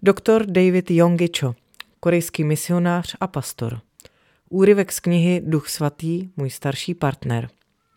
Doktor David Yonggi Cho, korejský misionář a pastor. Úryvek z knihy Duch svatý, můj starší partner.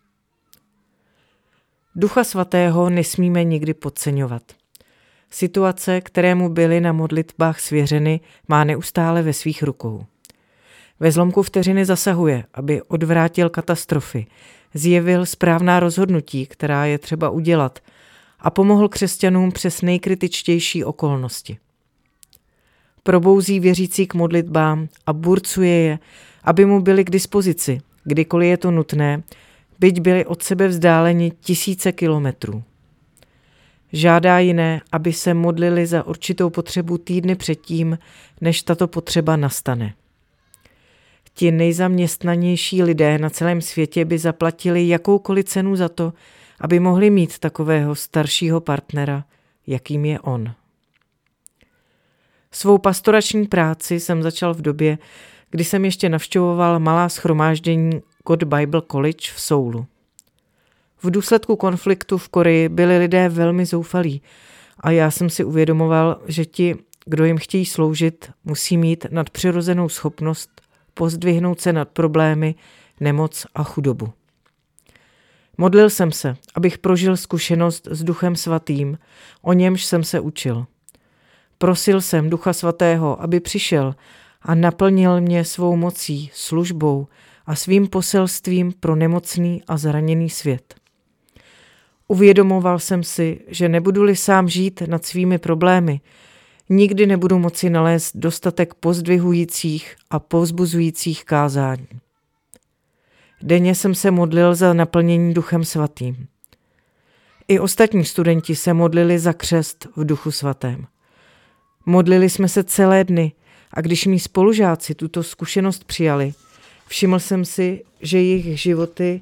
Ducha svatého nesmíme nikdy podceňovat. Situace, které mu byly na modlitbách svěřeny, má neustále ve svých rukou. Ve zlomku vteřiny zasahuje, aby odvrátil katastrofy, zjevil správná rozhodnutí, která je třeba udělat, a pomohl křesťanům přes nejkritičtější okolnosti. Probouzí věřící k modlitbám a burcuje je, aby mu byli k dispozici, kdykoliv je to nutné, byť byli od sebe vzdáleni tisíce kilometrů. Žádá jiné, aby se modlili za určitou potřebu týdny předtím, než tato potřeba nastane. Ti nejzaměstnanější lidé na celém světě by zaplatili jakoukoliv cenu za to, aby mohli mít takového staršího partnera, jakým je on. Svou pastorační práci jsem začal v době, kdy jsem ještě navštěvoval malá shromáždění God Bible College v Soulu. V důsledku konfliktu v Koreji byli lidé velmi zoufalí a já jsem si uvědomoval, že ti, kdo jim chtějí sloužit, musí mít nadpřirozenou schopnost pozdvihnout se nad problémy, nemoc a chudobu. Modlil jsem se, abych prožil zkušenost s Duchem svatým, o němž jsem se učil. Prosil jsem Ducha svatého, aby přišel a naplnil mě svou mocí, službou a svým poselstvím pro nemocný a zraněný svět. Uvědomoval jsem si, že nebudu-li sám žít nad svými problémy, nikdy nebudu moci nalézt dostatek pozdvihujících a povzbuzujících kázání. Denně jsem se modlil za naplnění Duchem svatým. I ostatní studenti se modlili za křest v Duchu svatém. Modlili jsme se celé dny a když mí spolužáci tuto zkušenost přijali, všiml jsem si, že jejich životy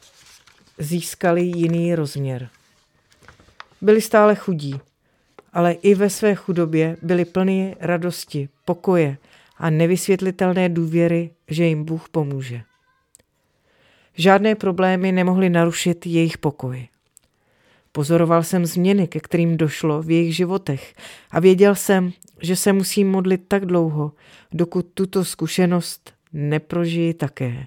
získaly jiný rozměr. Byli stále chudí, ale i ve své chudobě byli plní radosti, pokoje a nevysvětlitelné důvěry, že jim Bůh pomůže. Žádné problémy nemohly narušit jejich pokoj. Pozoroval jsem změny, ke kterým došlo v jejich životech a věděl jsem, že se musím modlit tak dlouho, dokud tuto zkušenost neprožiji také.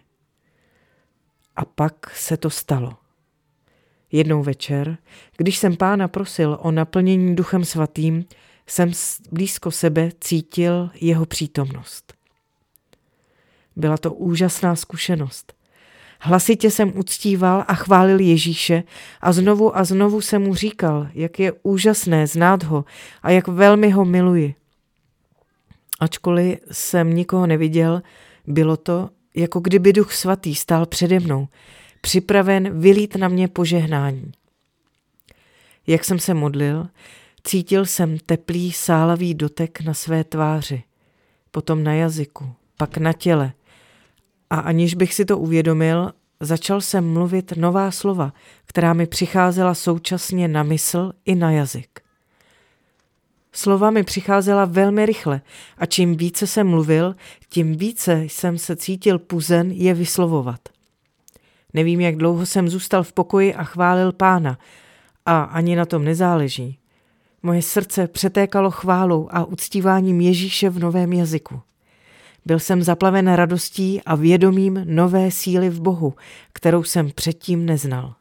A pak se to stalo. Jednou večer, když jsem Pána prosil o naplnění Duchem svatým, jsem blízko sebe cítil jeho přítomnost. Byla to úžasná zkušenost. Hlasitě jsem uctíval a chválil Ježíše a znovu jsem mu říkal, jak je úžasné znát ho a jak velmi ho miluji. Ačkoliv jsem nikoho neviděl, bylo to, jako kdyby Duch svatý stál přede mnou, připraven vylít na mě požehnání. Jak jsem se modlil, cítil jsem teplý sálavý dotek na své tváři, potom na jazyku, pak na těle. A aniž bych si to uvědomil, začal jsem mluvit nová slova, která mi přicházela současně na mysl i na jazyk. Slova mi přicházela velmi rychle a čím více jsem mluvil, tím více jsem se cítil puzen je vyslovovat. Nevím, jak dlouho jsem zůstal v pokoji a chválil Pána a ani na tom nezáleží. Moje srdce přetékalo chválou a uctíváním Ježíše v novém jazyku. Byl jsem zaplaven radostí a vědomím nové síly v Bohu, kterou jsem předtím neznal.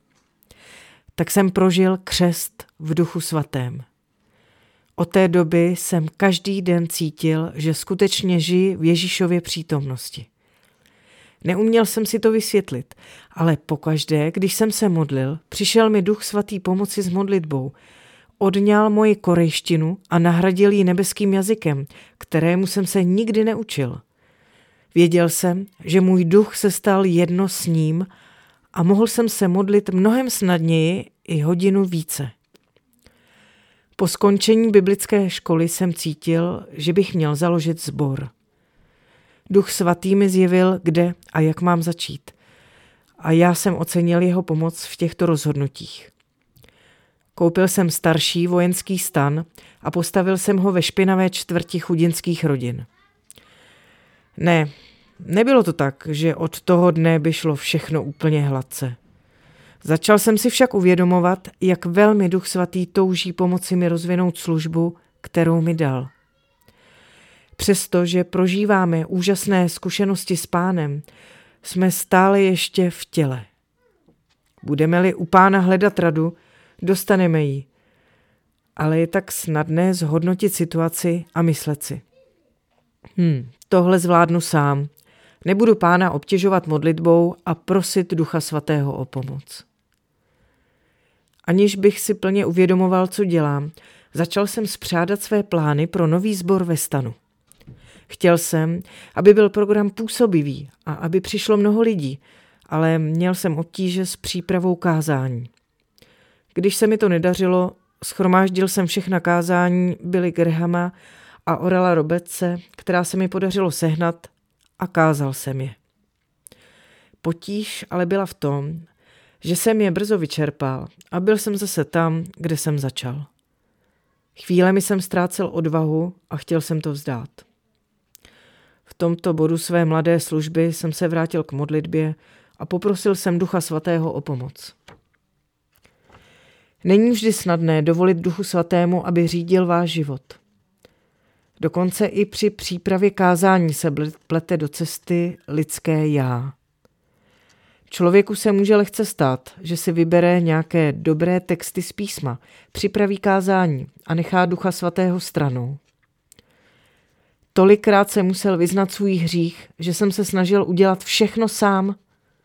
Tak jsem prožil křest v Duchu svatém. Od té doby jsem každý den cítil, že skutečně žiji v Ježíšově přítomnosti. Neuměl jsem si to vysvětlit, ale pokaždé, když jsem se modlil, přišel mi Duch svatý pomoci s modlitbou, odňal moji korejštinu a nahradil ji nebeským jazykem, kterému jsem se nikdy neučil. Věděl jsem, že můj duch se stal jedno s ním a mohl jsem se modlit mnohem snadněji i hodinu více. Po skončení biblické školy jsem cítil, že bych měl založit sbor. Duch svatý mi zjevil, kde a jak mám začít. A já jsem ocenil jeho pomoc v těchto rozhodnutích. Koupil jsem starší vojenský stan a postavil jsem ho ve špinavé čtvrti chudinských rodin. Nebylo to tak, že od toho dne by šlo všechno úplně hladce. Začal jsem si však uvědomovat, jak velmi Duch svatý touží pomoci mi rozvinout službu, kterou mi dal. Přestože prožíváme úžasné zkušenosti s Pánem, jsme stále ještě v těle. Budeme-li u Pána hledat radu, dostaneme ji. Ale je tak snadné zhodnotit situaci a myslet si. Tohle zvládnu sám. Nebudu Pána obtěžovat modlitbou a prosit Ducha Svatého o pomoc. Aniž bych si plně uvědomoval, co dělám, začal jsem spřádat své plány pro nový sbor ve Stanu. Chtěl jsem, aby byl program působivý a aby přišlo mnoho lidí, ale měl jsem obtíže s přípravou kázání. Když se mi to nedařilo, shromáždil jsem všechna kázání Billy Grahama a Orala Robertse, která se mi podařilo sehnat, a kázal jsem je. Potíž ale byla v tom, že jsem je brzo vyčerpal a byl jsem zase tam, kde jsem začal. Chvílemi jsem ztrácel odvahu a chtěl jsem to vzdát. V tomto bodu své mladé služby jsem se vrátil k modlitbě a poprosil jsem Ducha Svatého o pomoc. Není vždy snadné dovolit Duchu Svatému, aby řídil váš život. Dokonce i při přípravě kázání se plete do cesty lidské já. Člověku se může lehce stát, že si vybere nějaké dobré texty z písma, připraví kázání a nechá Ducha Svatého stranou. Tolikrát jsem musel vyznat svůj hřích, že jsem se snažil udělat všechno sám.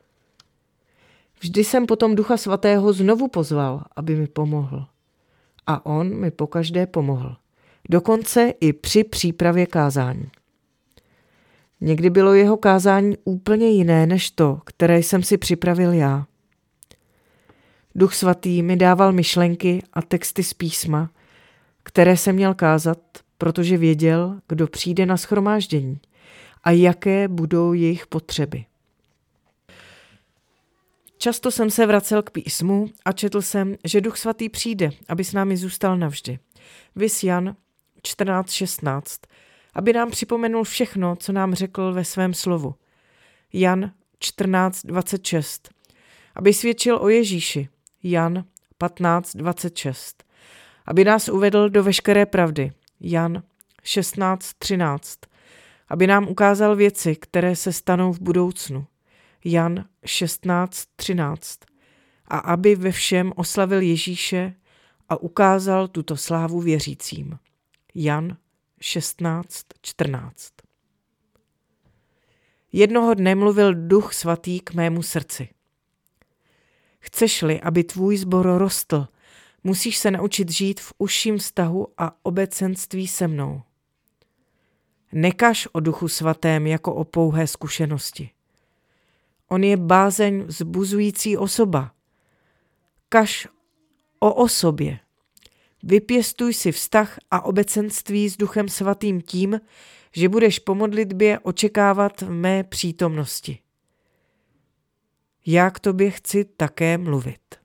Vždy jsem potom Ducha Svatého znovu pozval, aby mi pomohl. A on mi pokaždé pomohl. Dokonce i při přípravě kázání. Někdy bylo jeho kázání úplně jiné než to, které jsem si připravil já. Duch Svatý mi dával myšlenky a texty z písma, které jsem měl kázat, protože věděl, kdo přijde na shromáždění a jaké budou jejich potřeby. Často jsem se vracel k písmu a četl jsem, že Duch Svatý přijde, aby s námi zůstal navždy. Viz Jan 14:16, aby nám připomenul všechno, co nám řekl ve svém slovu. Jan 14:26, aby svědčil o Ježíši. Jan 15:26, aby nás uvedl do veškeré pravdy. Jan 16:13, aby nám ukázal věci, které se stanou v budoucnu. Jan 16:13, a aby ve všem oslavil Ježíše a ukázal tuto slávu věřícím. Jan 16:14. Jednoho dne mluvil Duch Svatý k mému srdci. Chceš-li, aby tvůj sbor rostl, musíš se naučit žít v užším vztahu a obecenství se mnou. Nekaž o Duchu Svatém jako o pouhé zkušenosti. On je bázeň vzbuzující osoba. Kaž o osobě. Vypěstuj si vztah a obecenství s Duchem Svatým tím, že budeš po modlitbě očekávat v mé přítomnosti. Já k tobě chci také mluvit.